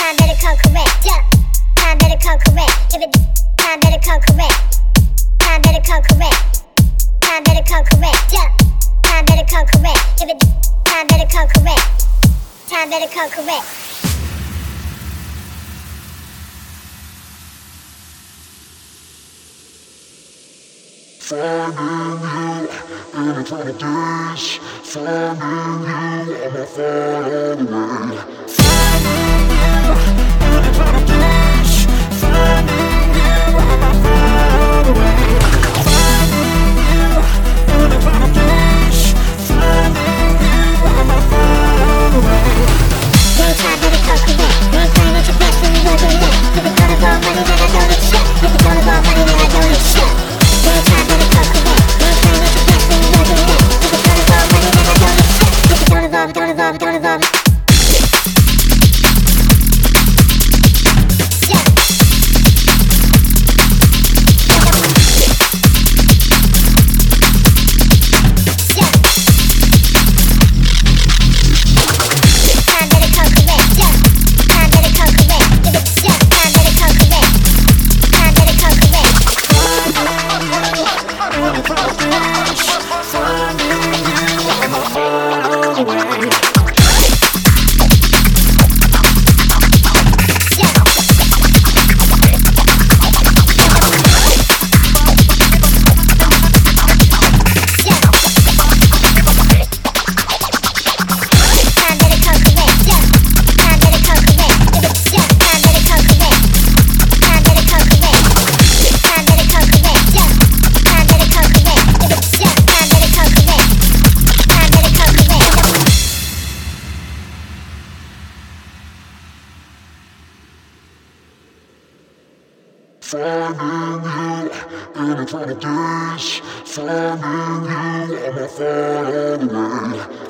time better come correct. Yeah, time better come correct. If it time better come correct. Time better come correct. Time better come correct. Yeah, time better come correct. If it time better come correct. Time better come correct. Finding you in a couple days. Finding you, I'ma fall all the way. Finding you in a couple days. Finding you, I'ma fall all the way. Finding you in a couple days. Finding you, I'ma fall all the way. One time better come correct. One time at your best when you wasn't yet. If it's all about money, then I don't accept. If it's all about money, then I don't accept. One time better come correct. One time at your best when you wasn't yet. If it's all about money, then I don't accept. If it's all about, don't involve, don't involve. Finding you in a couple days. Finding you, I'ma fall all the way.